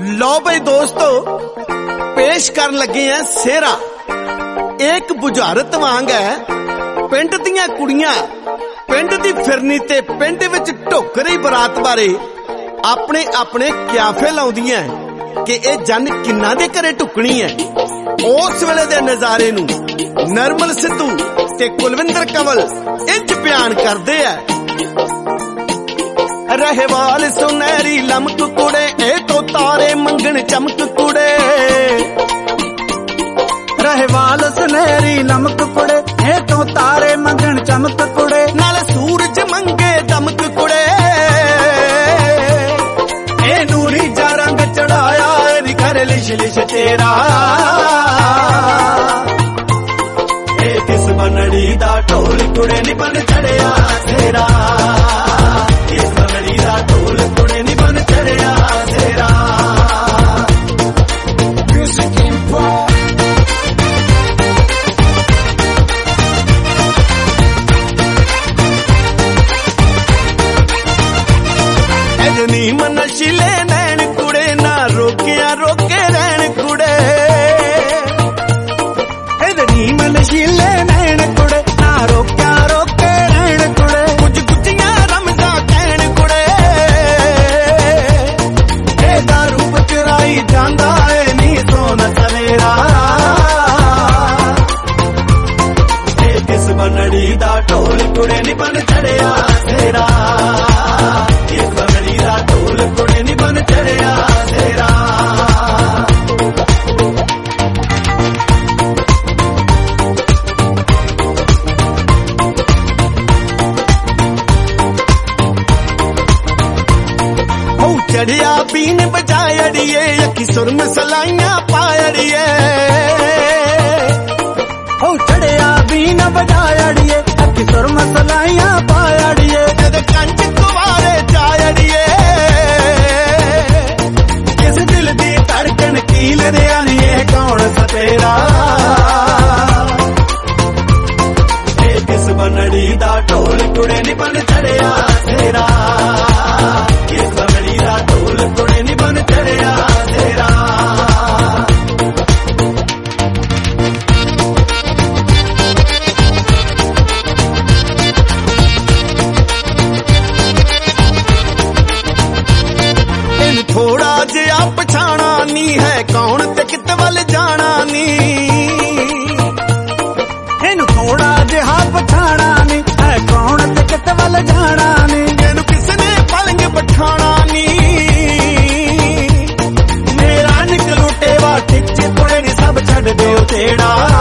लो भाई दोस्तों, पेश करन लगे हैं सेहरा। एक बुझारत वांग है पिंड दियां कुड़ियां पिंड दी फिरनी ते पिंड विच ढोकरी बरात बारे अपने अपने क्याफे लाउंदियां कि ए जन किन्ना दे घरे ढुकनी है। उस वेले दे नजारे नू नरमल सिद्धू ते कुलविंदर कंवल इंज बयान करदे है। रहवाल सुनहरी लमक कुड़े ए तो तारे मंगन चमक कुड़े। रहवाल सुनहरी लमक कुड़े ए तो तारे मंगन चमक कुड़े। नाल सूरज मंगे दमक कुड़े। ए नूरी जा रंग चढ़ाया नी कर लिश लिश तेरा। ए किस बनड़ी दा ढोल कुड़े नी बन चढ़िया तेरा। किस बनड़ी दा ढोल कुड़े नी बन चढ़िया तेरा। म्यूजिक इम्पोर्ट नी मन शिले नैन कुड़े ना रोकिया रोके रैन कुड़े। नी मन शिले नैन कुड़े ना रोकिया रोके रैन कुड़े। कुछ गुचिया रमजा कहन कुड़े। दा रूप चुराई जांदा है नी सोना सवेरा। किस बनड़ी दा ढोल कुड़े नी बन चढ़िया तेरा। किस बनड़ी दा ढोल कुड़े नी बन चढ़िया तेरा। चढ़िया बीन बजायड़िए अखी सुरम सलाइया पायड़िए। चढ़िया बीन बजायड़िए अखी सुरम सलाइया पायड़िए। कंच कुवारे जायड़िए। किस दिल दी धड़कन कील रिया नी ये कौन सतेरा। किस बनड़ी दा ढोल कुड़े नी बन चढ़िया तेरा। किस बनड़ी दा ढोल कुड़े नी बन चढ़िया तेरा। थोड़ा जिहा पछाणा नी है कौन ते कित वल जाना नी। इनू थोड़ा जिहा पछाणा नी है कौन ते कित वल जाना नी। इनू किसने पलंग पठाना नी। मेरा निकलू टेवा टिच कुड़े नी सब छड़ दियो तेड़ा।